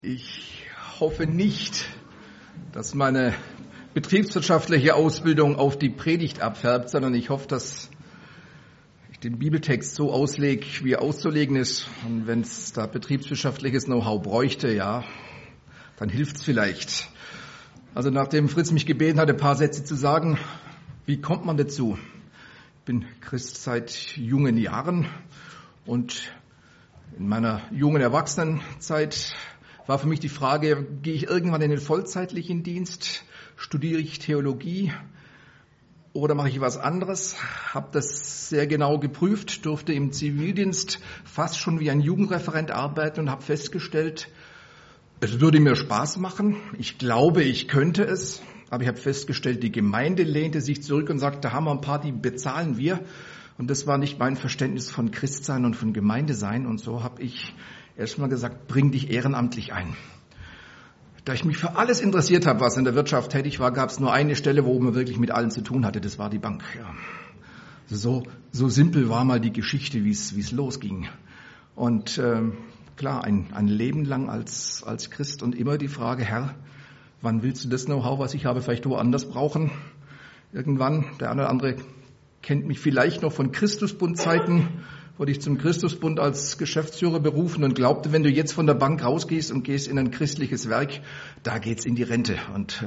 Ich hoffe nicht, dass meine betriebswirtschaftliche Ausbildung auf die Predigt abfärbt, sondern ich hoffe, dass ich den Bibeltext so auslege, wie er auszulegen ist. Und wenn es da betriebswirtschaftliches Know-how bräuchte, ja, dann hilft es vielleicht. Also nachdem Fritz mich gebeten hat, ein paar Sätze zu sagen, wie kommt man dazu? Ich bin Christ seit jungen Jahren und in meiner jungen Erwachsenenzeit war für mich die Frage, gehe ich irgendwann in den vollzeitlichen Dienst, studiere ich Theologie oder mache ich was anderes? Habe das sehr genau geprüft, durfte im Zivildienst fast schon wie ein Jugendreferent arbeiten und habe festgestellt, es würde mir Spaß machen. Ich glaube, ich könnte es, aber ich habe festgestellt, die Gemeinde lehnte sich zurück und sagte, da haben wir ein paar, die bezahlen wir. Und das war nicht mein Verständnis von Christsein und von Gemeindesein. Und so habe ich erstmal gesagt, bring dich ehrenamtlich ein. Da ich mich für alles interessiert habe, was in der Wirtschaft tätig war, gab es nur eine Stelle, wo man wirklich mit allen zu tun hatte. Das war die Bank. Ja. So simpel war mal die Geschichte, wie es losging. Und klar, ein Leben lang als Christ und immer die Frage, Herr, wann willst du das Know-how, was ich habe, vielleicht woanders brauchen? Irgendwann, der eine oder andere kennt mich vielleicht noch von Christusbund-Zeiten, wurde ich zum Christusbund als Geschäftsführer berufen und glaubte, wenn du jetzt von der Bank rausgehst und gehst in ein christliches Werk, da geht's in die Rente. Und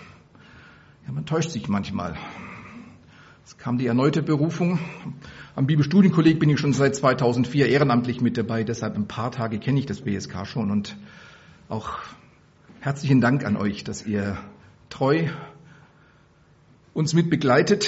man täuscht sich manchmal. Es kam die erneute Berufung. Am Bibelstudienkolleg bin ich schon seit 2004 ehrenamtlich mit dabei, deshalb ein paar Tage kenne ich das BSK schon. Und auch herzlichen Dank an euch, dass ihr treu uns mit begleitet.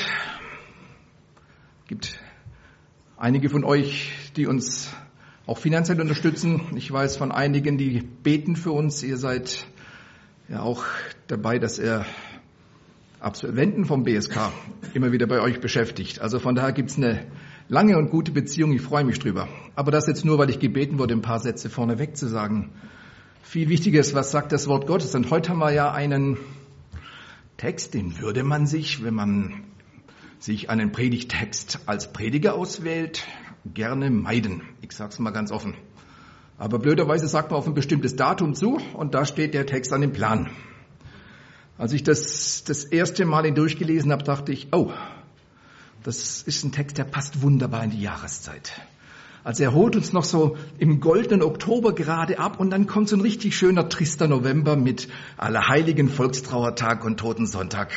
Es gibt einige von euch, die uns auch finanziell unterstützen. Ich weiß von einigen, die beten für uns. Ihr seid ja auch dabei, dass ihr Absolventen vom BSK immer wieder bei euch beschäftigt. Also von daher gibt es eine lange und gute Beziehung. Ich freue mich drüber. Aber das jetzt nur, weil ich gebeten wurde, ein paar Sätze vorneweg zu sagen. Viel wichtiger ist, was sagt das Wort Gottes? Und heute haben wir ja einen Text, den würde man sich, wenn man sich einen Predigtext als Prediger auswählt, gerne meiden. Ich sage es mal ganz offen. Aber blöderweise sagt man auf ein bestimmtes Datum zu und da steht der Text an dem Plan. Als ich das erste Mal ihn durchgelesen habe, dachte ich, oh, das ist ein Text, der passt wunderbar in die Jahreszeit. Also er holt uns noch so im goldenen Oktober gerade ab und dann kommt so ein richtig schöner, trister November mit Allerheiligen, Volkstrauertag und Totensonntag.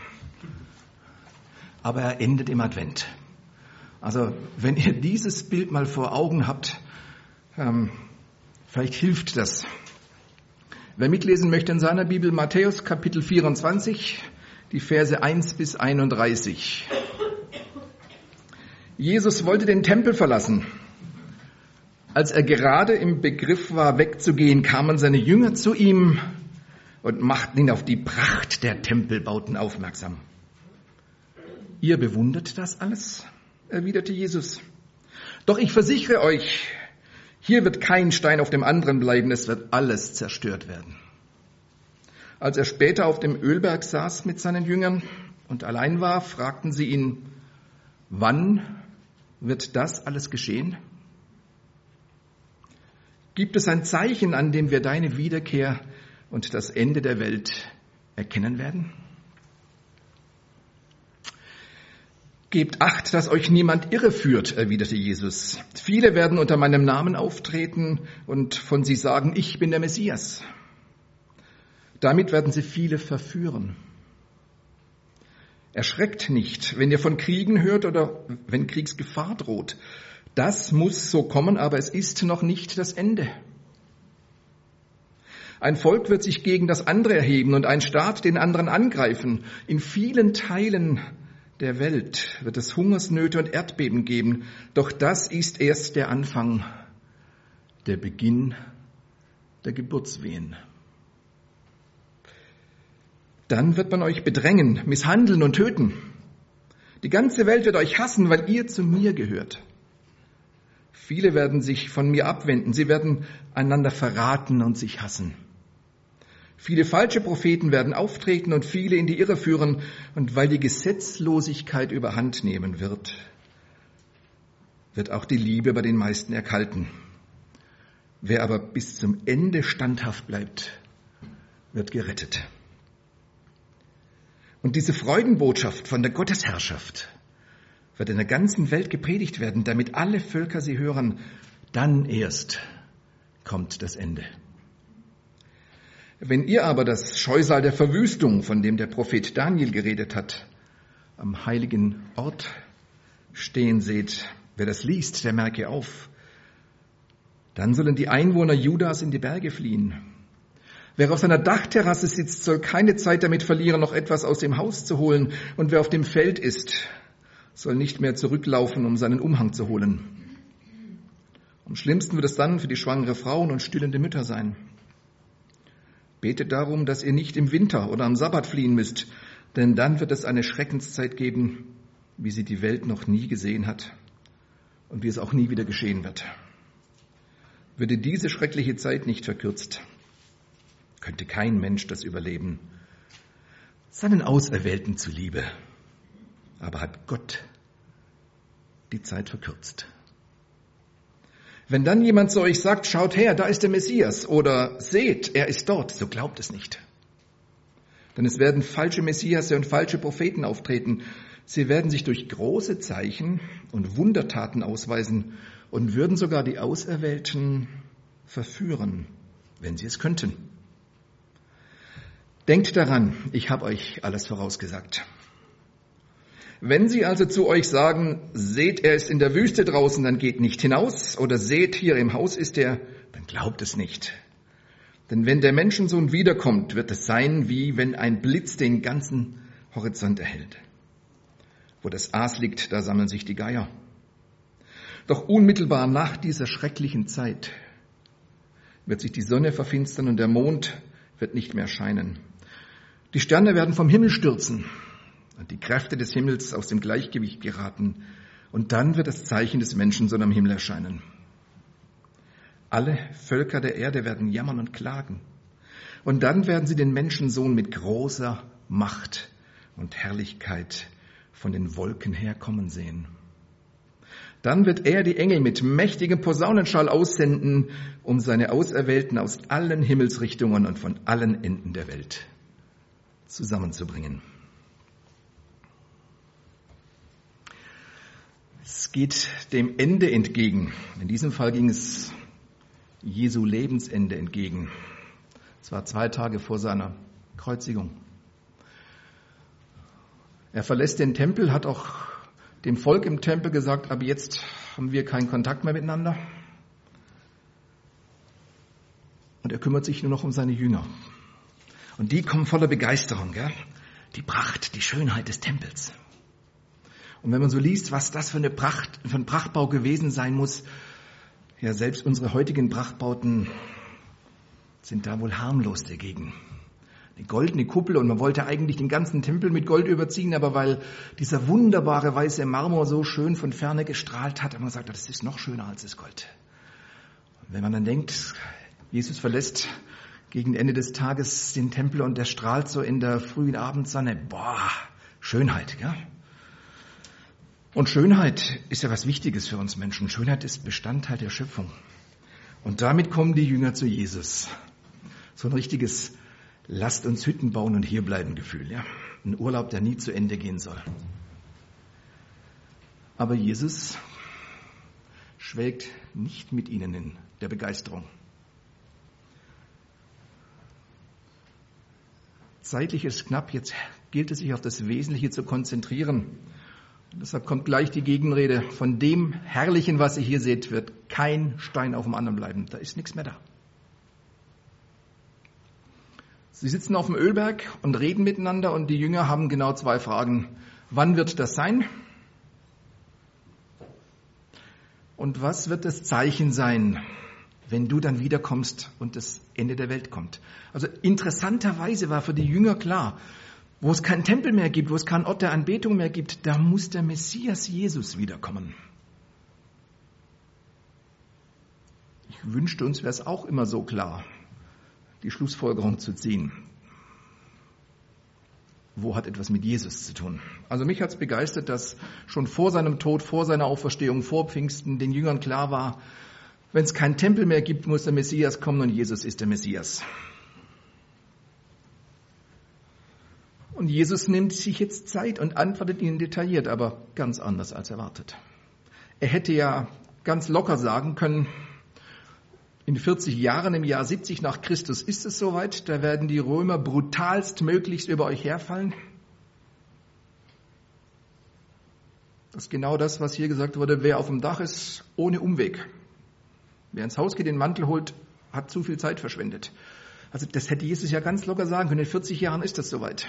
Aber er endet im Advent. Also wenn ihr dieses Bild mal vor Augen habt, vielleicht hilft das. Wer mitlesen möchte in seiner Bibel, Matthäus Kapitel 24, die Verse 1 bis 31. Jesus wollte den Tempel verlassen. Als er gerade im Begriff war, wegzugehen, kamen seine Jünger zu ihm und machten ihn auf die Pracht der Tempelbauten aufmerksam. Ihr bewundert das alles? Erwiderte Jesus. Doch ich versichere euch, hier wird kein Stein auf dem anderen bleiben, es wird alles zerstört werden. Als er später auf dem Ölberg saß mit seinen Jüngern und allein war, fragten sie ihn, wann wird das alles geschehen? Gibt es ein Zeichen, an dem wir deine Wiederkehr und das Ende der Welt erkennen werden? Gebt Acht, dass euch niemand irreführt, erwiderte Jesus. Viele werden unter meinem Namen auftreten und von sie sagen, ich bin der Messias. Damit werden sie viele verführen. Erschreckt nicht, wenn ihr von Kriegen hört oder wenn Kriegsgefahr droht. Das muss so kommen, aber es ist noch nicht das Ende. Ein Volk wird sich gegen das andere erheben und ein Staat den anderen angreifen. In vielen Teilen der Welt wird es Hungersnöte und Erdbeben geben. Doch das ist erst der Anfang, der Beginn der Geburtswehen. Dann wird man euch bedrängen, misshandeln und töten. Die ganze Welt wird euch hassen, weil ihr zu mir gehört. Viele werden sich von mir abwenden. Sie werden einander verraten und sich hassen. Viele falsche Propheten werden auftreten und viele in die Irre führen. Und weil die Gesetzlosigkeit überhand nehmen wird auch die Liebe bei den meisten erkalten. Wer aber bis zum Ende standhaft bleibt, wird gerettet. Und diese Freudenbotschaft von der Gottesherrschaft wird in der ganzen Welt gepredigt werden, damit alle Völker sie hören. Dann erst kommt das Ende. Wenn ihr aber das Scheusal der Verwüstung, von dem der Prophet Daniel geredet hat, am heiligen Ort stehen seht, wer das liest, der merke auf, dann sollen die Einwohner Judas in die Berge fliehen. Wer auf seiner Dachterrasse sitzt, soll keine Zeit damit verlieren, noch etwas aus dem Haus zu holen. Und wer auf dem Feld ist, soll nicht mehr zurücklaufen, um seinen Umhang zu holen. Am schlimmsten wird es dann für die schwangere Frauen und stillende Mütter sein. Betet darum, dass ihr nicht im Winter oder am Sabbat fliehen müsst, denn dann wird es eine Schreckenszeit geben, wie sie die Welt noch nie gesehen hat und wie es auch nie wieder geschehen wird. Würde diese schreckliche Zeit nicht verkürzt, könnte kein Mensch das überleben, seinen Auserwählten zuliebe. Aber hat Gott die Zeit verkürzt. Wenn dann jemand zu euch sagt, schaut her, da ist der Messias, oder seht, er ist dort, so glaubt es nicht. Denn es werden falsche Messiasse und falsche Propheten auftreten. Sie werden sich durch große Zeichen und Wundertaten ausweisen und würden sogar die Auserwählten verführen, wenn sie es könnten. Denkt daran, ich habe euch alles vorausgesagt. Wenn sie also zu euch sagen, seht, er ist in der Wüste draußen, dann geht nicht hinaus, oder seht, hier im Haus ist er, dann glaubt es nicht. Denn wenn der Menschensohn wiederkommt, wird es sein, wie wenn ein Blitz den ganzen Horizont erhellt. Wo das Aas liegt, da sammeln sich die Geier. Doch unmittelbar nach dieser schrecklichen Zeit wird sich die Sonne verfinstern und der Mond wird nicht mehr scheinen. Die Sterne werden vom Himmel stürzen und die Kräfte des Himmels aus dem Gleichgewicht geraten. Und dann wird das Zeichen des Menschensohn am Himmel erscheinen. Alle Völker der Erde werden jammern und klagen. Und dann werden sie den Menschensohn mit großer Macht und Herrlichkeit von den Wolken herkommen sehen. Dann wird er die Engel mit mächtigem Posaunenschall aussenden, um seine Auserwählten aus allen Himmelsrichtungen und von allen Enden der Welt zusammenzubringen. Es geht dem Ende entgegen. In diesem Fall ging es Jesu Lebensende entgegen. Es war 2 Tage vor seiner Kreuzigung. Er verlässt den Tempel, hat auch dem Volk im Tempel gesagt, ab jetzt haben wir keinen Kontakt mehr miteinander. Und er kümmert sich nur noch um seine Jünger. Und die kommen voller Begeisterung, gell? Die Pracht, die Schönheit des Tempels. Und wenn man so liest, was das für ein Prachtbau gewesen sein muss, ja, selbst unsere heutigen Prachtbauten sind da wohl harmlos dagegen. Eine goldene Kuppel und man wollte eigentlich den ganzen Tempel mit Gold überziehen, aber weil dieser wunderbare weiße Marmor so schön von Ferne gestrahlt hat, hat man gesagt, das ist noch schöner als das Gold. Und wenn man dann denkt, Jesus verlässt gegen Ende des Tages den Tempel und der strahlt so in der frühen Abendsonne, Schönheit, gell? Und Schönheit ist ja was Wichtiges für uns Menschen. Schönheit ist Bestandteil der Schöpfung. Und damit kommen die Jünger zu Jesus. So ein richtiges Lasst uns Hütten bauen und hier bleiben Gefühl. Ja? Ein Urlaub, der nie zu Ende gehen soll. Aber Jesus schwelgt nicht mit ihnen in der Begeisterung. Zeitlich ist knapp, jetzt gilt es sich auf das Wesentliche zu konzentrieren. Und deshalb kommt gleich die Gegenrede. Von dem Herrlichen, was ihr hier seht, wird kein Stein auf dem anderen bleiben. Da ist nichts mehr da. Sie sitzen auf dem Ölberg und reden miteinander und die Jünger haben genau 2 Fragen. Wann wird das sein? Und was wird das Zeichen sein, wenn du dann wiederkommst und das Ende der Welt kommt? Also interessanterweise war für die Jünger klar, wo es keinen Tempel mehr gibt, wo es keinen Ort der Anbetung mehr gibt, da muss der Messias Jesus wiederkommen. Ich wünschte, uns wäre es auch immer so klar, die Schlussfolgerung zu ziehen. Wo hat etwas mit Jesus zu tun? Also mich hat es begeistert, dass schon vor seinem Tod, vor seiner Auferstehung, vor Pfingsten den Jüngern klar war, Wenn es keinen Tempel mehr gibt, muss der Messias kommen und Jesus ist der Messias. Und Jesus nimmt sich jetzt Zeit und antwortet ihnen detailliert, aber ganz anders als erwartet. Er hätte ja ganz locker sagen können, in 40 Jahren, im Jahr 70 nach Christus ist es soweit, da werden die Römer brutalst möglichst über euch herfallen. Das ist genau das, was hier gesagt wurde, wer auf dem Dach ist, ohne Umweg. Wer ins Haus geht, den Mantel holt, hat zu viel Zeit verschwendet. Also das hätte Jesus ja ganz locker sagen können, in 40 Jahren ist das soweit.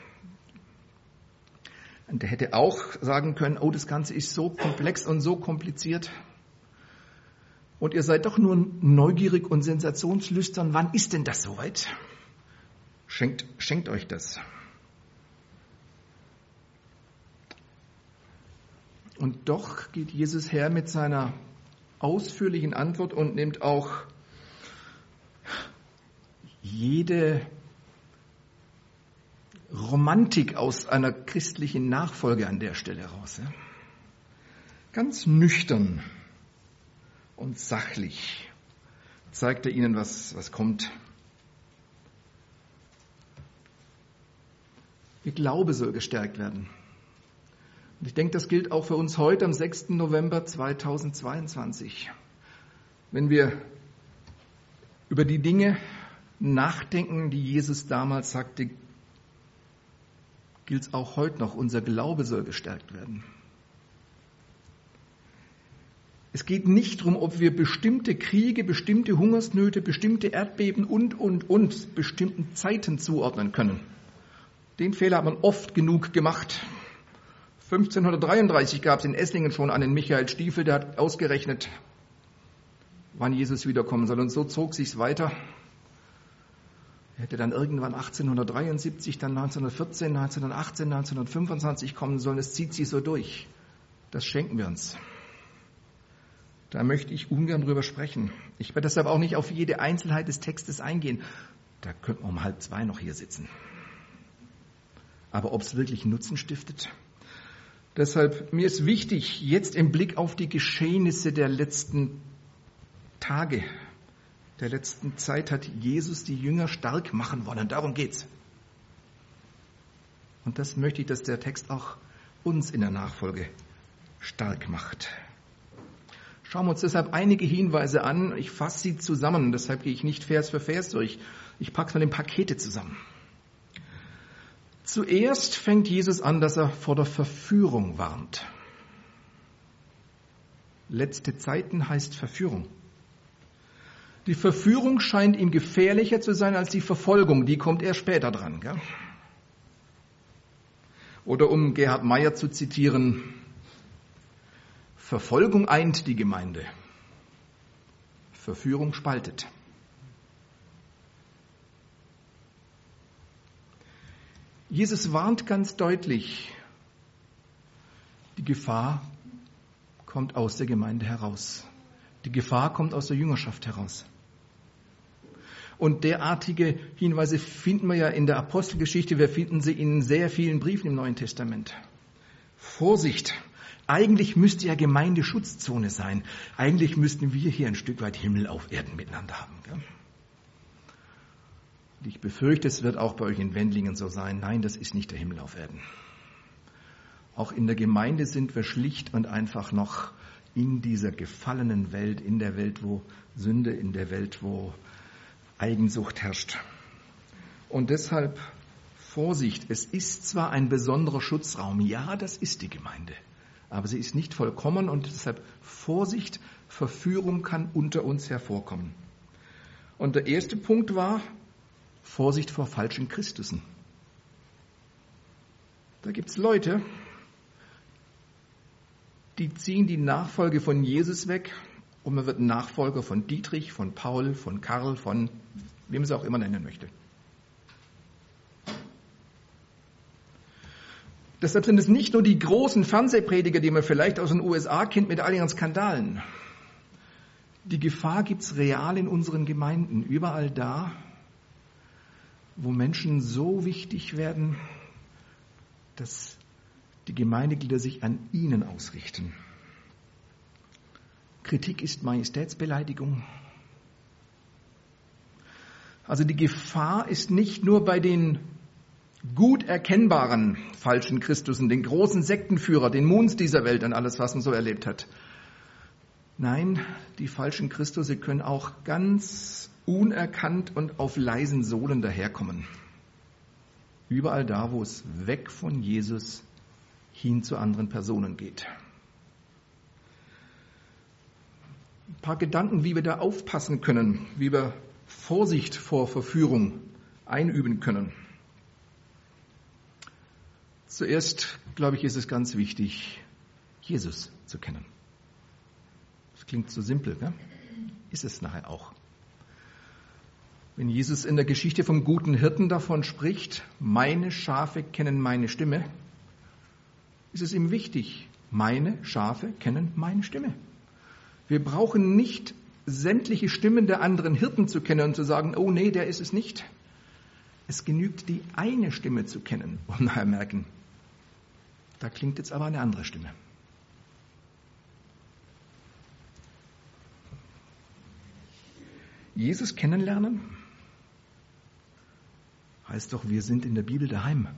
Und er hätte auch sagen können, oh, das Ganze ist so komplex und so kompliziert. Und ihr seid doch nur neugierig und sensationslüstern. Wann ist denn das soweit? Schenkt euch das. Und doch geht Jesus her mit seiner ausführlichen Antwort und nimmt auch jede Romantik aus einer christlichen Nachfolge an der Stelle raus. Ja? Ganz nüchtern und sachlich zeigt er ihnen, was kommt. Ihr Glaube soll gestärkt werden. Und ich denke, das gilt auch für uns heute am 6. November 2022. Wenn wir über die Dinge nachdenken, die Jesus damals sagte, gilt es auch heute noch, unser Glaube soll gestärkt werden. Es geht nicht darum, ob wir bestimmte Kriege, bestimmte Hungersnöte, bestimmte Erdbeben und bestimmten Zeiten zuordnen können. Den Fehler hat man oft genug gemacht. 1533 gab es in Esslingen schon einen Michael Stiefel, der hat ausgerechnet, wann Jesus wiederkommen soll. Und so zog sich's weiter. Er hätte dann irgendwann 1873, dann 1914, 1918, 1925 kommen sollen. Es zieht sich so durch. Das schenken wir uns. Da möchte ich ungern drüber sprechen. Ich werde deshalb auch nicht auf jede Einzelheit des Textes eingehen. Da könnten wir um 1:30 noch hier sitzen. Aber ob es wirklich Nutzen stiftet? Deshalb, mir ist wichtig, jetzt im Blick auf die Geschehnisse der letzten Tage, der letzten Zeit hat Jesus die Jünger stark machen wollen. Darum geht's. Und das möchte ich, dass der Text auch uns in der Nachfolge stark macht. Schauen wir uns deshalb einige Hinweise an. Ich fasse sie zusammen, deshalb gehe ich nicht Vers für Vers durch. Ich packe es mal in Pakete zusammen. Zuerst fängt Jesus an, dass er vor der Verführung warnt. Letzte Zeiten heißt Verführung. Die Verführung scheint ihm gefährlicher zu sein als die Verfolgung. Die kommt erst später dran. Gell? Oder um Gerhard Meyer zu zitieren, Verfolgung eint die Gemeinde, Verführung spaltet. Jesus warnt ganz deutlich, die Gefahr kommt aus der Gemeinde heraus. Die Gefahr kommt aus der Jüngerschaft heraus. Und derartige Hinweise finden wir ja in der Apostelgeschichte. Wir finden sie in sehr vielen Briefen im Neuen Testament. Vorsicht! Eigentlich müsste ja Gemeinde Schutzzone sein. Eigentlich müssten wir hier ein Stück weit Himmel auf Erden miteinander haben. Gell? Und ich befürchte, es wird auch bei euch in Wendlingen so sein. Nein, das ist nicht der Himmel auf Erden. Auch in der Gemeinde sind wir schlicht und einfach noch in dieser gefallenen Welt, in der Welt, wo Sünde, in der Welt, wo Eigensucht herrscht. Und deshalb Vorsicht, es ist zwar ein besonderer Schutzraum, ja, das ist die Gemeinde, aber sie ist nicht vollkommen und deshalb Vorsicht, Verführung kann unter uns hervorkommen. Und der erste Punkt war Vorsicht vor falschen Christussen. Da gibt es Leute, die ziehen die Nachfolge von Jesus weg und man wird Nachfolger von Dietrich, von Paul, von Karl, von wem es auch immer nennen möchte. Deshalb sind es nicht nur die großen Fernsehprediger, die man vielleicht aus den USA kennt mit all ihren Skandalen. Die Gefahr gibt es real in unseren Gemeinden, überall da, wo Menschen so wichtig werden, dass die Gemeindeglieder sich an ihnen ausrichten. Kritik ist Majestätsbeleidigung. Also die Gefahr ist nicht nur bei den gut erkennbaren falschen Christusen, den großen Sektenführer, den Moons dieser Welt und alles, was man so erlebt hat. Nein, die falschen Christusse können auch ganz unerkannt und auf leisen Sohlen daherkommen. Überall da, wo es weg von Jesus hin zu anderen Personen geht. Ein paar Gedanken, wie wir da aufpassen können, wie wir Vorsicht vor Verführung einüben können. Zuerst, glaube ich, ist es ganz wichtig, Jesus zu kennen. Das klingt so simpel, ne? Ist es nachher auch. Wenn Jesus in der Geschichte vom guten Hirten davon spricht, meine Schafe kennen meine Stimme, ist es ihm wichtig, meine Schafe kennen meine Stimme. Wir brauchen nicht sämtliche Stimmen der anderen Hirten zu kennen und zu sagen, oh nee, der ist es nicht. Es genügt, die eine Stimme zu kennen und nachher merken, da klingt jetzt aber eine andere Stimme. Jesus kennenlernen heißt doch, wir sind in der Bibel daheim.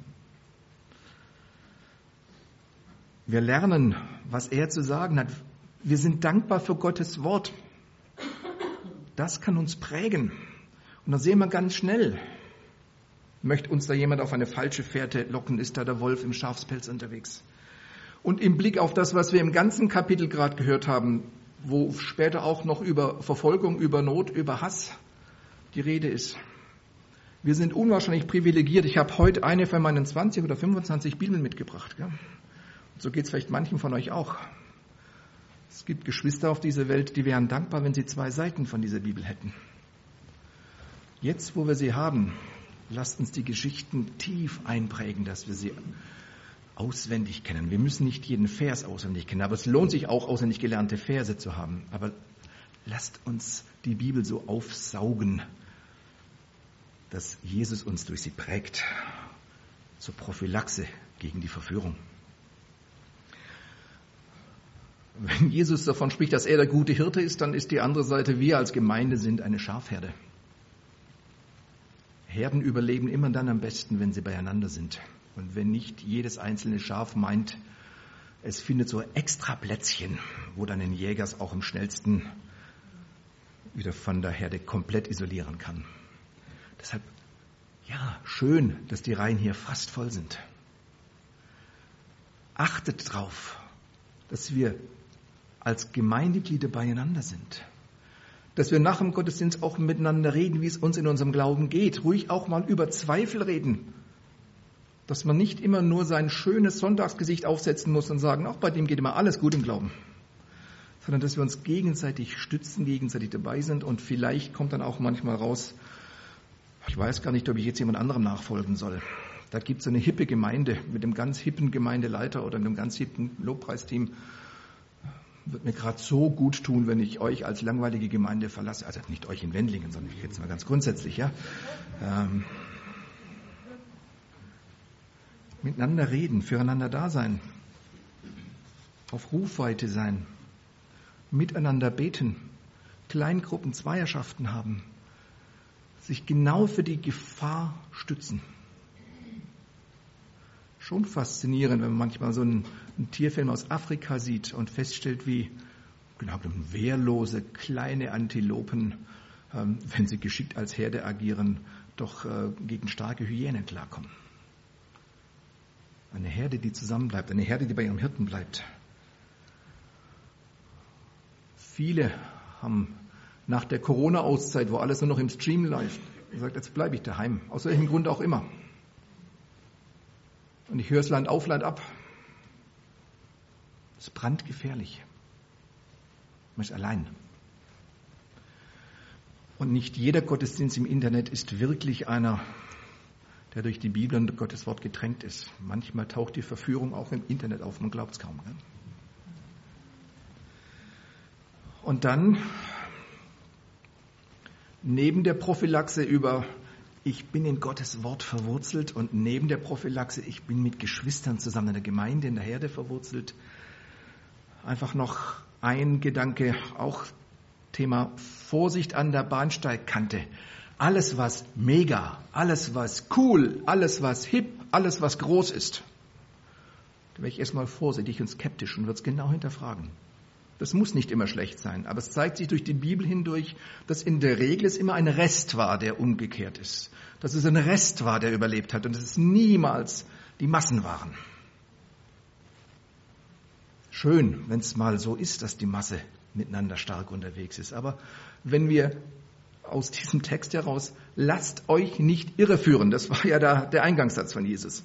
Wir lernen, was er zu sagen hat. Wir sind dankbar für Gottes Wort. Das kann uns prägen. Und da sehen wir ganz schnell, möchte uns da jemand auf eine falsche Fährte locken, ist da der Wolf im Schafspelz unterwegs. Und im Blick auf das, was wir im ganzen Kapitel gerade gehört haben, wo später auch noch über Verfolgung, über Not, über Hass die Rede ist. Wir sind unwahrscheinlich privilegiert. Ich habe heute eine von meinen 20 oder 25 Bibeln mitgebracht. Gell? Und so geht es vielleicht manchen von euch auch. Es gibt Geschwister auf dieser Welt, die wären dankbar, wenn sie 2 Seiten von dieser Bibel hätten. Jetzt, wo wir sie haben, lasst uns die Geschichten tief einprägen, dass wir sie auswendig kennen. Wir müssen nicht jeden Vers auswendig kennen, aber es lohnt sich auch, auswendig gelernte Verse zu haben. Aber lasst uns die Bibel so aufsaugen, dass Jesus uns durch sie prägt, zur Prophylaxe gegen die Verführung. Wenn Jesus davon spricht, dass er der gute Hirte ist, dann ist die andere Seite, wir als Gemeinde sind eine Schafherde. Herden überleben immer dann am besten, wenn sie beieinander sind. Und wenn nicht jedes einzelne Schaf meint, es findet so extra Plätzchen, wo dann ein Jäger es auch am schnellsten wieder von der Herde komplett isolieren kann. Deshalb, ja, schön, dass die Reihen hier fast voll sind. Achtet drauf, dass wir als Gemeindeglieder beieinander sind. Dass wir nach dem Gottesdienst auch miteinander reden, wie es uns in unserem Glauben geht. Ruhig auch mal über Zweifel reden. Dass man nicht immer nur sein schönes Sonntagsgesicht aufsetzen muss und sagen, auch bei dem geht immer alles gut im Glauben. Sondern dass wir uns gegenseitig stützen, gegenseitig dabei sind und vielleicht kommt dann auch manchmal raus, ich weiß gar nicht, ob ich jetzt jemand anderem nachfolgen soll. Da gibt es eine hippe Gemeinde mit einem ganz hippen Gemeindeleiter oder einem ganz hippen Lobpreisteam. Wird mir gerade so gut tun, wenn ich euch als langweilige Gemeinde verlasse. Also nicht euch in Wendlingen, sondern jetzt mal ganz grundsätzlich. Ja? Miteinander reden, füreinander da sein, auf Rufweite sein, miteinander beten, Kleingruppen, Zweierschaften haben, sich genau für die Gefahr stützen. Schon faszinierend, wenn man manchmal so einen Tierfilm aus Afrika sieht und feststellt, wie genau wehrlose kleine Antilopen, wenn sie geschickt als Herde agieren, doch gegen starke Hyänen klarkommen. Eine Herde, die zusammenbleibt, eine Herde, die bei ihrem Hirten bleibt. Viele haben nach der Corona-Auszeit, wo alles nur noch im Stream läuft, gesagt, jetzt bleibe ich daheim, aus welchem Grund auch immer. Und ich höre es Land auf, Land ab. Es ist brandgefährlich. Man ist allein. Und nicht jeder Gottesdienst im Internet ist wirklich einer, der durch die Bibel und Gottes Wort getränkt ist. Manchmal taucht die Verführung auch im Internet auf, man glaubt es kaum. Gell? Und dann, neben der Prophylaxe über ich bin in Gottes Wort verwurzelt und neben der Prophylaxe, ich bin mit Geschwistern zusammen in der Gemeinde, in der Herde verwurzelt, einfach noch ein Gedanke, auch Thema Vorsicht an der Bahnsteigkante. Alles, was mega, alles, was cool, alles, was hip, alles, was groß ist, da wäre ich erstmal vorsichtig und skeptisch und würde es genau hinterfragen. Das muss nicht immer schlecht sein, aber es zeigt sich durch die Bibel hindurch, dass in der Regel es immer ein Rest war, der umgekehrt ist. Dass es ein Rest war, der überlebt hat und dass es niemals die Massen waren. Schön, wenn es mal so ist, dass die Masse miteinander stark unterwegs ist. Aber wenn wir aus diesem Text heraus, lasst euch nicht irreführen, das war ja der Eingangssatz von Jesus.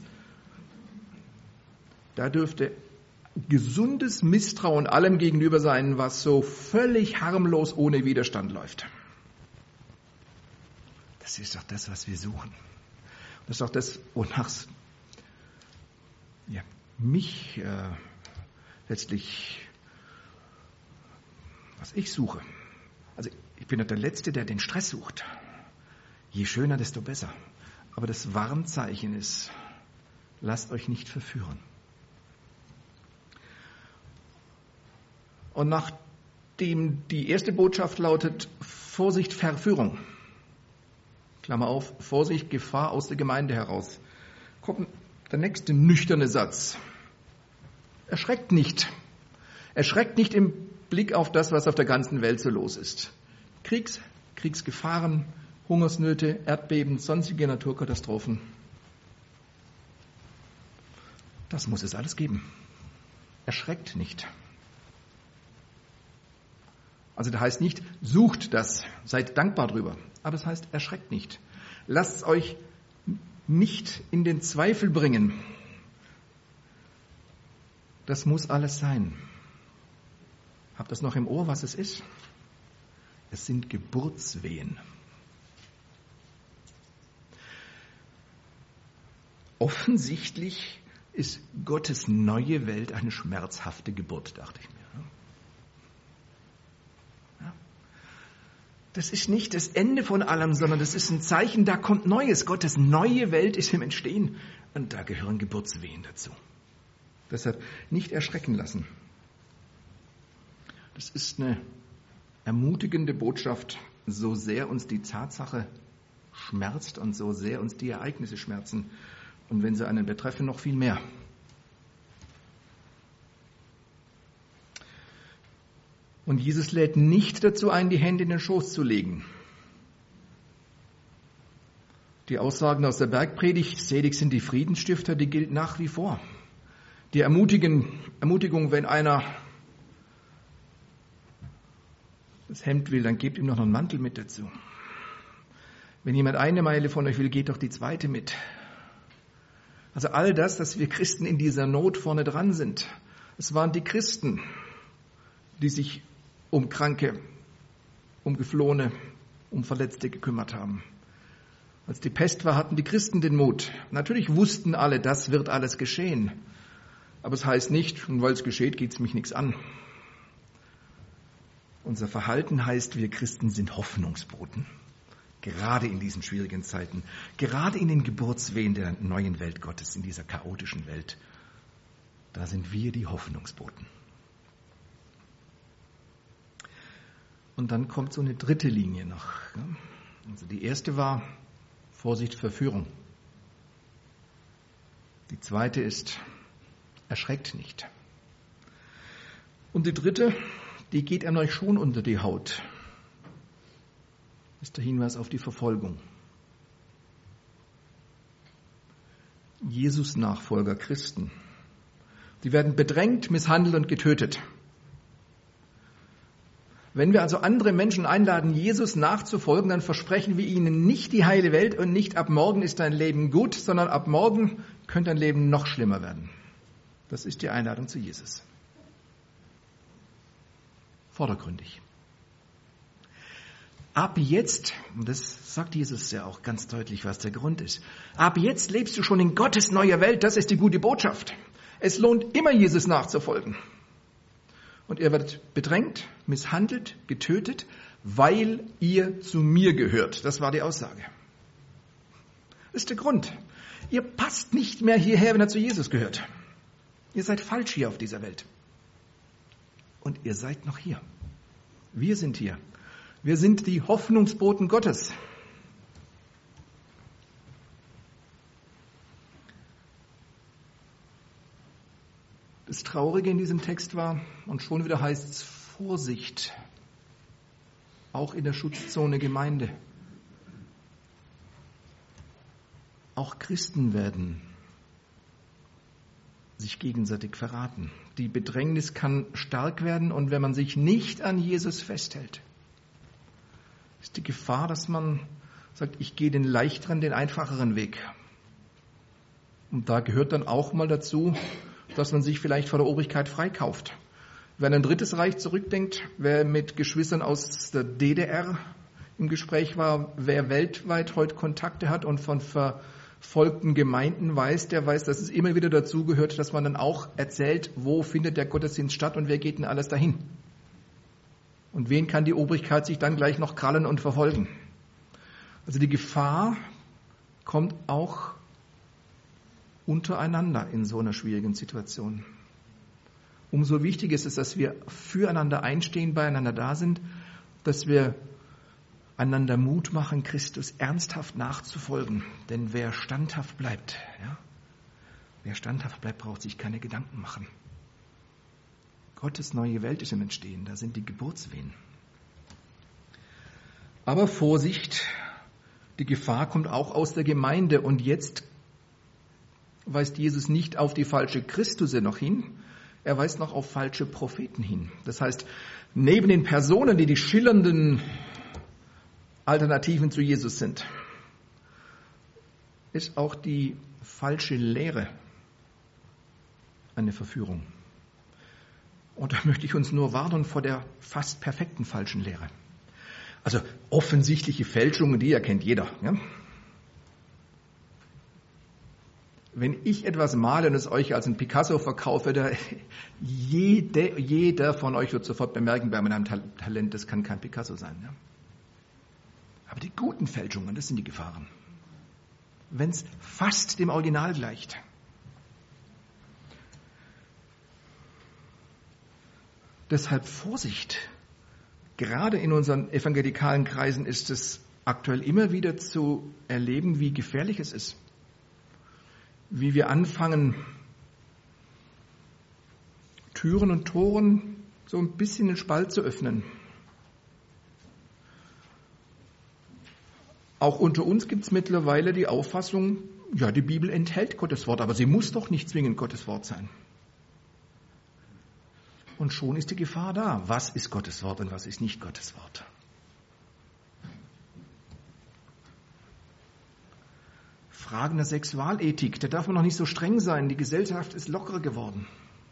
Da dürfte gesundes Misstrauen allem gegenüber sein, was so völlig harmlos ohne Widerstand läuft. Das ist doch das, was wir suchen. Das ist doch das, wonach mich letztlich, was ich suche. Also ich bin doch der Letzte, der den Stress sucht. Je schöner, desto besser. Aber das Warnzeichen ist, lasst euch nicht verführen. Und nachdem die erste Botschaft lautet, Vorsicht, Verführung, Klammer auf, Vorsicht, Gefahr aus der Gemeinde heraus, kommt der nächste nüchterne Satz. Erschreckt nicht. Erschreckt nicht im Blick auf das, was auf der ganzen Welt so los ist. Kriegsgefahren, Hungersnöte, Erdbeben, sonstige Naturkatastrophen. Das muss es alles geben. Erschreckt nicht. Also das heißt nicht, sucht das, seid dankbar drüber. Aber es heißt, erschreckt nicht. Lasst es euch nicht in den Zweifel bringen. Das muss alles sein. Habt das noch im Ohr, was es ist? Es sind Geburtswehen. Offensichtlich ist Gottes neue Welt eine schmerzhafte Geburt, dachte ich mir. Das ist nicht das Ende von allem, sondern das ist ein Zeichen, da kommt Neues. Gottes neue Welt ist im Entstehen und da gehören Geburtswehen dazu. Deshalb nicht erschrecken lassen. Das ist eine ermutigende Botschaft, so sehr uns die Tatsache schmerzt und so sehr uns die Ereignisse schmerzen. Und wenn sie einen betreffen, noch viel mehr. Und Jesus lädt nicht dazu ein, die Hände in den Schoß zu legen. Die Aussagen aus der Bergpredigt, selig sind die Friedensstifter, die gilt nach wie vor. Die Ermutigung, wenn einer das Hemd will, dann gebt ihm noch einen Mantel mit dazu. Wenn jemand eine Meile von euch will, geht doch die zweite mit. Also all das, dass wir Christen in dieser Not vorne dran sind. Es waren die Christen, die sich um Kranke, um Geflohene, um Verletzte gekümmert haben. Als die Pest war, hatten die Christen den Mut. Natürlich wussten alle, das wird alles geschehen. Aber es heißt nicht, und weil es geschieht, geht es mich nichts an. Unser Verhalten heißt, wir Christen sind Hoffnungsboten. Gerade in diesen schwierigen Zeiten. Gerade in den Geburtswehen der neuen Welt Gottes, in dieser chaotischen Welt. Da sind wir die Hoffnungsboten. Und dann kommt so eine dritte Linie noch. Also die erste war Vorsicht, Verführung. Die zweite ist erschreckt nicht. Und die dritte, die geht einem euch schon unter die Haut. Das ist der Hinweis auf die Verfolgung. Jesus-Nachfolger, Christen, die werden bedrängt, misshandelt und getötet. Wenn wir also andere Menschen einladen, Jesus nachzufolgen, dann versprechen wir ihnen nicht die heile Welt und nicht ab morgen ist dein Leben gut, sondern ab morgen könnte dein Leben noch schlimmer werden. Das ist die Einladung zu Jesus. Vordergründig. Ab jetzt, und das sagt Jesus ja auch ganz deutlich, was der Grund ist, ab jetzt lebst du schon in Gottes neuer Welt, das ist die gute Botschaft. Es lohnt immer, Jesus nachzufolgen. Und er wird bedrängt, misshandelt, getötet, weil ihr zu mir gehört. Das war die Aussage. Das ist der Grund. Ihr passt nicht mehr hierher, wenn er zu Jesus gehört. Ihr seid falsch hier auf dieser Welt. und ihr seid noch hier. Wir sind hier. Wir sind die Hoffnungsboten Gottes. Das Traurige in diesem Text war, und schon wieder heißt es Vorsicht, auch in der Schutzzone Gemeinde. Auch Christen werden sich gegenseitig verraten. Die Bedrängnis kann stark werden und wenn man sich nicht an Jesus festhält, ist die Gefahr, dass man sagt, ich gehe den leichteren, den einfacheren Weg. Und da gehört dann auch mal dazu, dass man sich vielleicht vor der Obrigkeit freikauft. Wer an ein drittes Reich zurückdenkt, wer mit Geschwistern aus der DDR im Gespräch war, wer weltweit heute Kontakte hat und von verfolgten Gemeinden weiß, der weiß, dass es immer wieder dazu gehört, dass man dann auch erzählt, wo findet der Gottesdienst statt und wer geht denn alles dahin. Und wen kann die Obrigkeit sich dann gleich noch krallen und verfolgen. Also die Gefahr kommt auch untereinander in so einer schwierigen Situation. Umso wichtiger ist es, dass wir füreinander einstehen, beieinander da sind, dass wir einander Mut machen, Christus ernsthaft nachzufolgen. Denn wer standhaft bleibt, braucht sich keine Gedanken machen. Gottes neue Welt ist im Entstehen, da sind die Geburtswehen. Aber Vorsicht, die Gefahr kommt auch aus der Gemeinde und jetzt weist Jesus nicht auf die falsche Christusse noch hin, er weist noch auf falsche Propheten hin. Das heißt, neben den Personen, die schillernden Alternativen zu Jesus sind, ist auch die falsche Lehre eine Verführung. Und da möchte ich uns nur warnen vor der fast perfekten falschen Lehre. Also offensichtliche Fälschungen, die erkennt jeder. Ja? Wenn ich etwas male und es euch als ein Picasso verkaufe, jeder von euch wird sofort bemerken, bei meinem Talent, das kann kein Picasso sein. Ja? Aber die guten Fälschungen, das sind die Gefahren. Wenn es fast dem Original gleicht. Deshalb Vorsicht. Gerade in unseren evangelikalen Kreisen ist es aktuell immer wieder zu erleben, wie gefährlich es ist. Wie wir anfangen, Türen und Toren so ein bisschen den Spalt zu öffnen. Auch unter uns gibt es mittlerweile die Auffassung, ja, die Bibel enthält Gottes Wort, aber sie muss doch nicht zwingend Gottes Wort sein. Und schon ist die Gefahr da. Was ist Gottes Wort und was ist nicht Gottes Wort? Fragen der Sexualethik, da darf man noch nicht so streng sein. Die Gesellschaft ist lockerer geworden.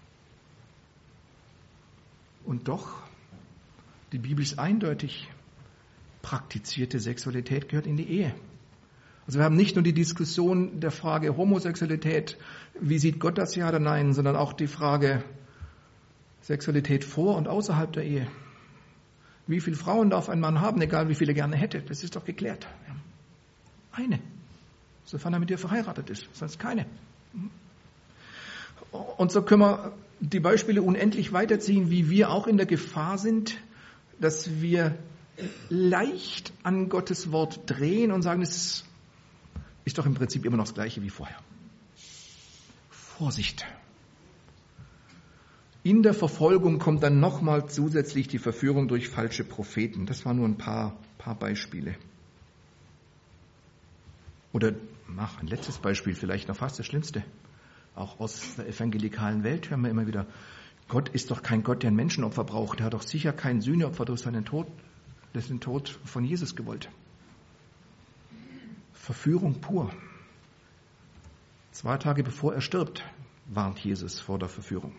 Und doch, die Bibel ist eindeutig. Praktizierte Sexualität gehört in die Ehe. Also wir haben nicht nur die Diskussion der Frage Homosexualität, wie sieht Gott das ja oder nein, sondern auch die Frage Sexualität vor und außerhalb der Ehe. Wie viele Frauen darf ein Mann haben, egal wie viele er gerne hätte? Das ist doch geklärt. Eine. Sofern er mit dir verheiratet ist, sonst keine. Und so können wir die Beispiele unendlich weiterziehen, wie wir auch in der Gefahr sind, dass wir leicht an Gottes Wort drehen und sagen, es ist doch im Prinzip immer noch das Gleiche wie vorher. Vorsicht. In der Verfolgung kommt dann nochmal zusätzlich die Verführung durch falsche Propheten. Das waren nur ein paar Beispiele. Oder ein letztes Beispiel, vielleicht noch fast das Schlimmste. Auch aus der evangelikalen Welt hören wir immer wieder, Gott ist doch kein Gott, der ein Menschenopfer braucht. Er hat doch sicher kein Sühneopfer durch seinen Tod, den Tod von Jesus gewollt. Verführung pur. 2 Tage bevor er stirbt, warnt Jesus vor der Verführung.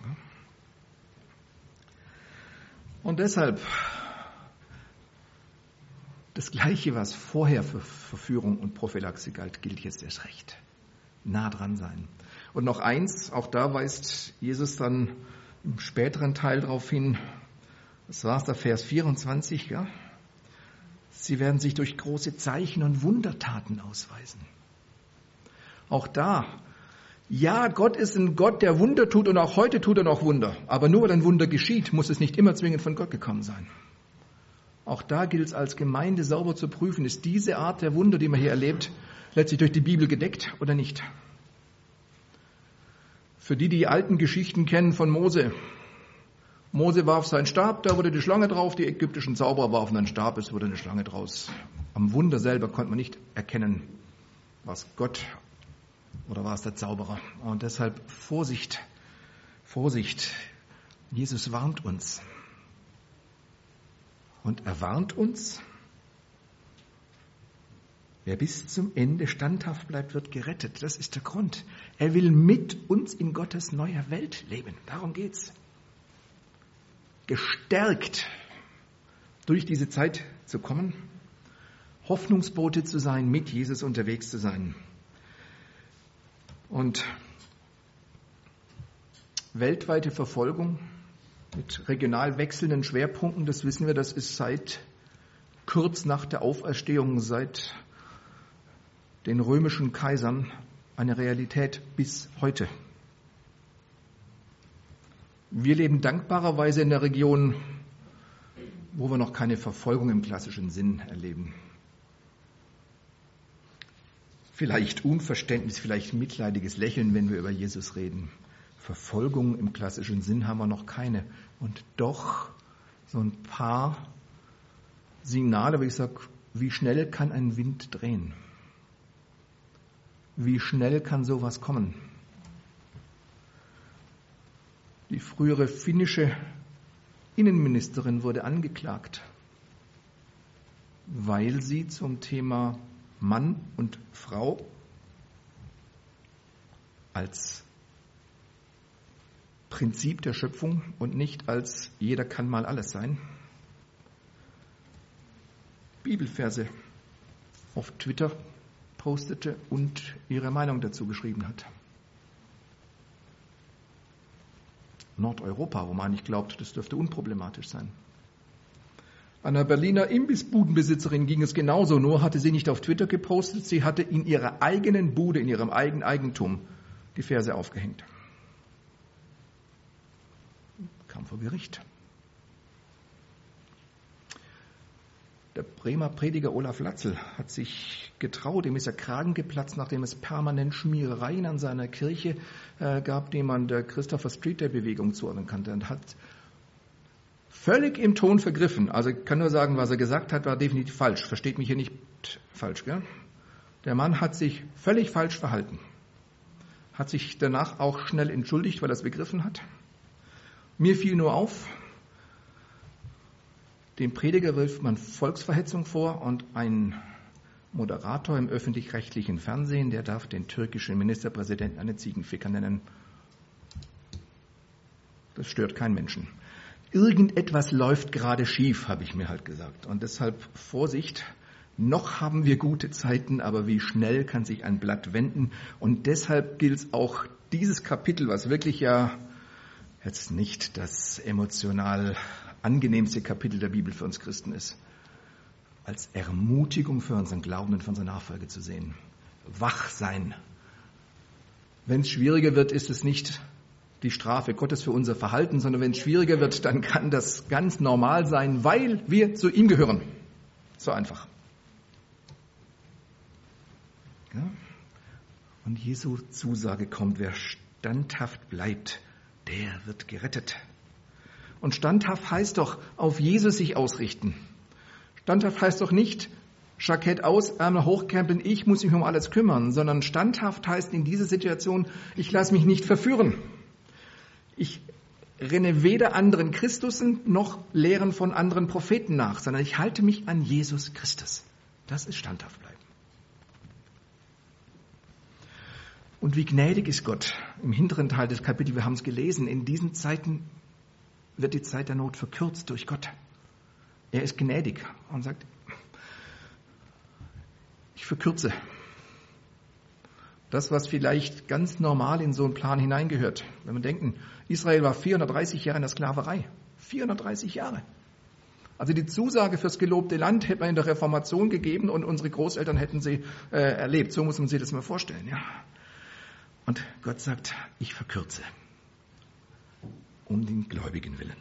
Und deshalb das Gleiche, was vorher für Verführung und Prophylaxe galt, gilt jetzt erst recht. Nah dran sein. Und noch eins, auch da weist Jesus dann im späteren Teil darauf hin, das war es der Vers 24, ja? Sie werden sich durch große Zeichen und Wundertaten ausweisen. Auch da, Ja, Gott ist ein Gott, der Wunder tut und auch heute tut er noch Wunder. Aber nur weil ein Wunder geschieht, muss es nicht immer zwingend von Gott gekommen sein. Auch da gilt es als Gemeinde sauber zu prüfen, ist diese Art der Wunder, die man hier erlebt, letztlich durch die Bibel gedeckt oder nicht. Für die alten Geschichten kennen von Mose. Mose warf seinen Stab, da wurde die Schlange drauf, die ägyptischen Zauberer warfen einen Stab, es wurde eine Schlange draus. Am Wunder selber konnte man nicht erkennen, was Gott oder war es der Zauberer. Und deshalb Vorsicht, Vorsicht. Jesus warnt uns. Und er warnt uns, wer bis zum Ende standhaft bleibt, wird gerettet. Das ist der Grund. Er will mit uns in Gottes neuer Welt leben. Darum geht's. Gestärkt durch diese Zeit zu kommen, Hoffnungsbote zu sein, mit Jesus unterwegs zu sein. Und weltweite Verfolgung mit regional wechselnden Schwerpunkten, das wissen wir, das ist seit kurz nach der Auferstehung, seit den römischen Kaisern eine Realität bis heute. Wir leben dankbarerweise in der Region, wo wir noch keine Verfolgung im klassischen Sinn erleben. Vielleicht Unverständnis, vielleicht mitleidiges Lächeln, wenn wir über Jesus reden. Verfolgung im klassischen Sinn haben wir noch keine. Und doch so ein paar Signale, wo ich sage, wie schnell kann ein Wind drehen? Wie schnell kann sowas kommen? Die frühere finnische Innenministerin wurde angeklagt, weil sie zum Thema Mann und Frau als Prinzip der Schöpfung und nicht als jeder kann mal alles sein, Bibelverse auf Twitter postete und ihre Meinung dazu geschrieben hat. Nordeuropa, wo man nicht glaubt, das dürfte unproblematisch sein. Einer Berliner Imbissbudenbesitzerin ging es genauso, nur hatte sie nicht auf Twitter gepostet, sie hatte in ihrer eigenen Bude, in ihrem eigenen Eigentum die Verse aufgehängt. Kam vor Gericht. Der Bremer Prediger Olaf Latzel hat sich getraut, ihm ist der Kragen geplatzt, nachdem es permanent Schmierereien an seiner Kirche gab, die man der Christopher Street Day Bewegung zuordnen kannte, und hat völlig im Ton vergriffen. Also ich kann nur sagen, was er gesagt hat, war definitiv falsch. Versteht mich hier nicht falsch, gell? Der Mann hat sich völlig falsch verhalten. Hat sich danach auch schnell entschuldigt, weil er es begriffen hat. Mir fiel nur auf, dem Prediger wirft man Volksverhetzung vor und ein Moderator im öffentlich-rechtlichen Fernsehen, der darf den türkischen Ministerpräsidenten einen Ziegenficker nennen. Das stört keinen Menschen. Irgendetwas läuft gerade schief, habe ich mir halt gesagt. Und deshalb Vorsicht, noch haben wir gute Zeiten, aber wie schnell kann sich ein Blatt wenden. Und deshalb gilt es auch dieses Kapitel, was wirklich ja jetzt nicht das emotional angenehmste Kapitel der Bibel für uns Christen ist, als Ermutigung für unseren Glauben und für unsere Nachfolge zu sehen. Wach sein. Wenn es schwieriger wird, ist es nicht die Strafe Gottes für unser Verhalten, sondern wenn es schwieriger wird, dann kann das ganz normal sein, weil wir zu ihm gehören. So einfach. Ja? Und Jesu Zusage kommt, wer standhaft bleibt, der wird gerettet. Und standhaft heißt doch, auf Jesus sich ausrichten. Standhaft heißt doch nicht, Jackett aus, Ärmel hochkrempeln, ich muss mich um alles kümmern, sondern standhaft heißt in dieser Situation, ich lasse mich nicht verführen. Ich renne weder anderen Christusen noch Lehren von anderen Propheten nach, sondern ich halte mich an Jesus Christus. Das ist standhaft bleiben. Und wie gnädig ist Gott. Im hinteren Teil des Kapitels, wir haben es gelesen, in diesen Zeiten wird die Zeit der Not verkürzt durch Gott. Er ist gnädig und sagt, ich verkürze. Das, was vielleicht ganz normal in so einen Plan hineingehört. Wenn wir denken, Israel war 430 Jahre in der Sklaverei. 430 Jahre. Also die Zusage fürs gelobte Land hätte man in der Reformation gegeben und unsere Großeltern hätten sie erlebt. So muss man sich das mal vorstellen. Ja. Und Gott sagt, ich verkürze, um den Gläubigen willen.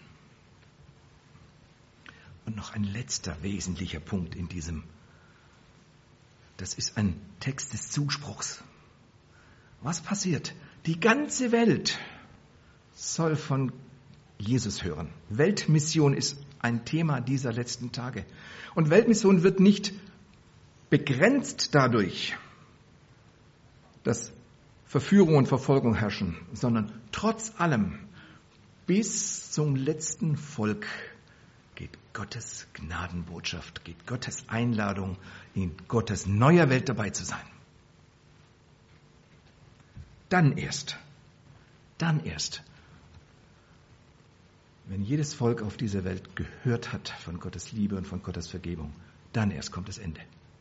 Und noch ein letzter wesentlicher Punkt in diesem. Das ist ein Text des Zuspruchs. Was passiert? Die ganze Welt soll von Jesus hören. Weltmission ist ein Thema dieser letzten Tage. Und Weltmission wird nicht begrenzt dadurch, dass Verführung und Verfolgung herrschen, sondern trotz allem bis zum letzten Volk geht Gottes Gnadenbotschaft, geht Gottes Einladung, in Gottes neuer Welt dabei zu sein. Dann erst, wenn jedes Volk auf dieser Welt gehört hat von Gottes Liebe und von Gottes Vergebung, dann erst kommt das Ende.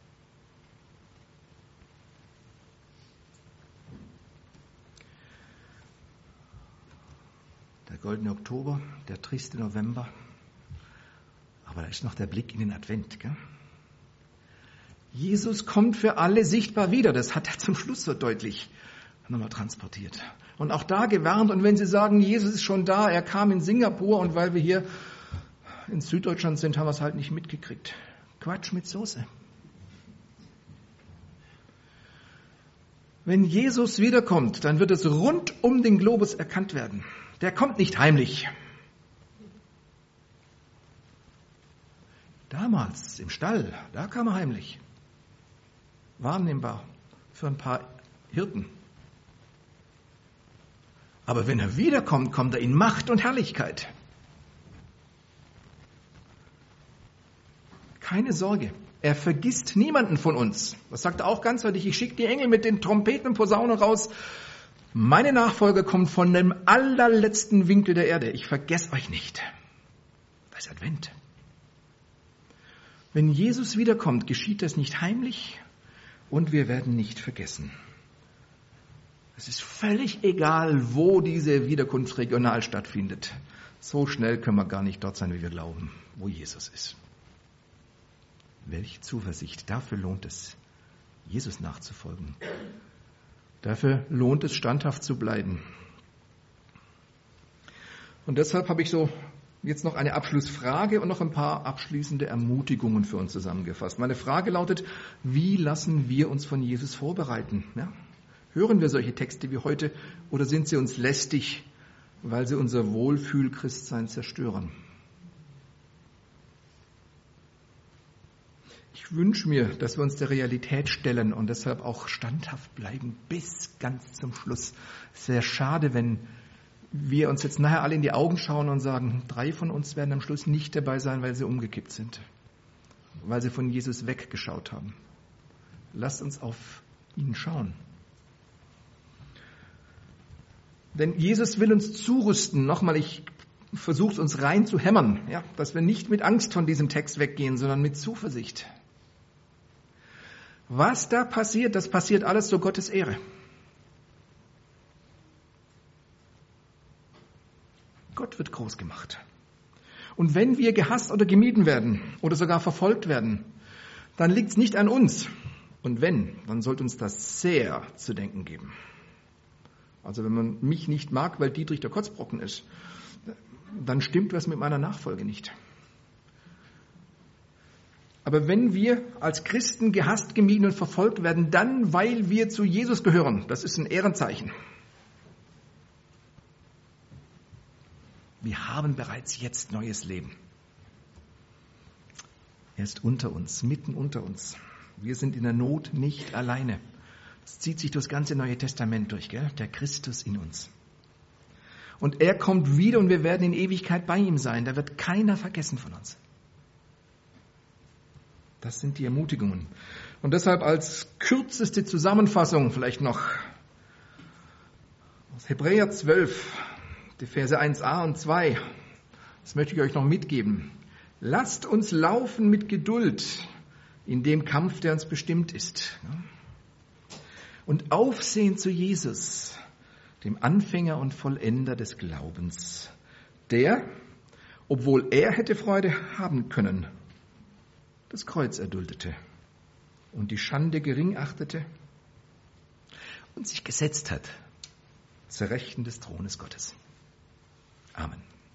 Der goldene Oktober, der triste November, aber da ist noch der Blick in den Advent. Gell? Jesus kommt für alle sichtbar wieder, das hat er zum Schluss so deutlich nochmal transportiert. Und auch da gewarnt, und wenn Sie sagen, Jesus ist schon da, er kam in Singapur und weil wir hier in Süddeutschland sind, haben wir es halt nicht mitgekriegt. Quatsch mit Soße. Wenn Jesus wiederkommt, dann wird es rund um den Globus erkannt werden. Der kommt nicht heimlich. Damals im Stall, da kam er heimlich. Wahrnehmbar für ein paar Hirten. Aber wenn er wiederkommt, kommt er in Macht und Herrlichkeit. Keine Sorge, er vergisst niemanden von uns. Das sagt er auch ganz deutlich. Ich schicke die Engel mit den Trompeten und Posaunen raus. Meine Nachfolger kommen von dem allerletzten Winkel der Erde. Ich vergesse euch nicht. Das ist Advent. Wenn Jesus wiederkommt, geschieht das nicht heimlich und wir werden nicht vergessen. Es ist völlig egal, wo diese Wiederkunft regional stattfindet. So schnell können wir gar nicht dort sein, wie wir glauben, wo Jesus ist. Welche Zuversicht, dafür lohnt es, Jesus nachzufolgen. Dafür lohnt es, standhaft zu bleiben. Und deshalb habe ich so jetzt noch eine Abschlussfrage und noch ein paar abschließende Ermutigungen für uns zusammengefasst. Meine Frage lautet, wie lassen wir uns von Jesus vorbereiten? Ja? Hören wir solche Texte wie heute oder sind sie uns lästig, weil sie unser Wohlfühl-Christsein zerstören? Ich wünsche mir, dass wir uns der Realität stellen und deshalb auch standhaft bleiben bis ganz zum Schluss. Es wäre schade, wenn wir uns jetzt nachher alle in die Augen schauen und sagen, 3 von uns werden am Schluss nicht dabei sein, weil sie umgekippt sind, weil sie von Jesus weggeschaut haben. Lasst uns auf ihn schauen. Denn Jesus will uns zurüsten. Nochmal, ich versuche es uns rein zu hämmern, ja, dass wir nicht mit Angst von diesem Text weggehen, sondern mit Zuversicht. Was da passiert, das passiert alles zu Gottes Ehre. Gott wird groß gemacht. Und wenn wir gehasst oder gemieden werden oder sogar verfolgt werden, dann liegt es nicht an uns. Und wenn, dann sollte uns das sehr zu denken geben. Also wenn man mich nicht mag, weil Dietrich der Kotzbrocken ist, dann stimmt was mit meiner Nachfolge nicht. Aber wenn wir als Christen gehasst, gemieden und verfolgt werden, dann weil wir zu Jesus gehören, das ist ein Ehrenzeichen. Wir haben bereits jetzt neues Leben. Er ist unter uns, mitten unter uns. Wir sind in der Not nicht alleine. Das zieht sich durch das ganze Neue Testament durch, gell? Der Christus in uns. Und er kommt wieder und wir werden in Ewigkeit bei ihm sein. Da wird keiner vergessen von uns. Das sind die Ermutigungen. Und deshalb als kürzeste Zusammenfassung vielleicht noch aus Hebräer 12, die Verse 1a und 2. Das möchte ich euch noch mitgeben. Lasst uns laufen mit Geduld in dem Kampf, der uns bestimmt ist. Und aufsehen zu Jesus, dem Anfänger und Vollender des Glaubens, der, obwohl er hätte Freude haben können, das Kreuz erduldete und die Schande gering achtete und sich gesetzt hat zur Rechten des Thrones Gottes. Amen.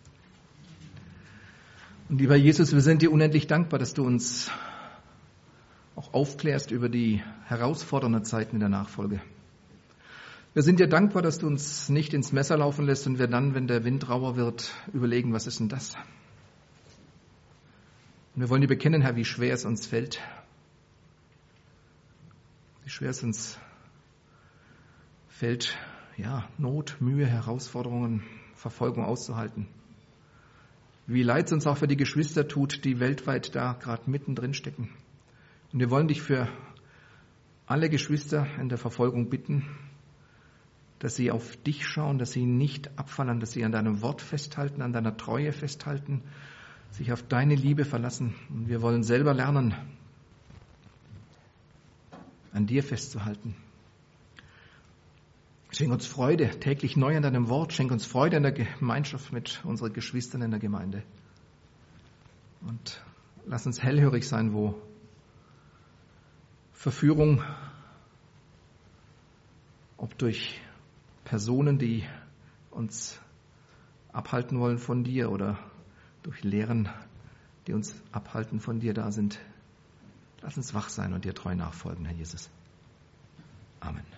Und lieber Jesus, wir sind dir unendlich dankbar, dass du uns auch aufklärst über die herausfordernden Zeiten in der Nachfolge. Wir sind dir dankbar, dass du uns nicht ins Messer laufen lässt und wir dann, wenn der Wind rauer wird, überlegen, was ist denn das? Und wir wollen dir bekennen, Herr, wie schwer es uns fällt. Wie schwer es uns fällt, Not, Mühe, Herausforderungen, Verfolgung auszuhalten. Wie leid es uns auch für die Geschwister tut, die weltweit da gerade mittendrin stecken. Und wir wollen dich für alle Geschwister in der Verfolgung bitten, dass sie auf dich schauen, dass sie nicht abfallen, dass sie an deinem Wort festhalten, an deiner Treue festhalten, sich auf deine Liebe verlassen. Und wir wollen selber lernen, an dir festzuhalten. Schenk uns Freude täglich neu an deinem Wort. Schenk uns Freude in der Gemeinschaft mit unseren Geschwistern in der Gemeinde. Und lass uns hellhörig sein, wo Verführung, ob durch Personen, die uns abhalten wollen von dir oder durch Lehren, die uns abhalten von dir da sind. Lass uns wach sein und dir treu nachfolgen, Herr Jesus. Amen.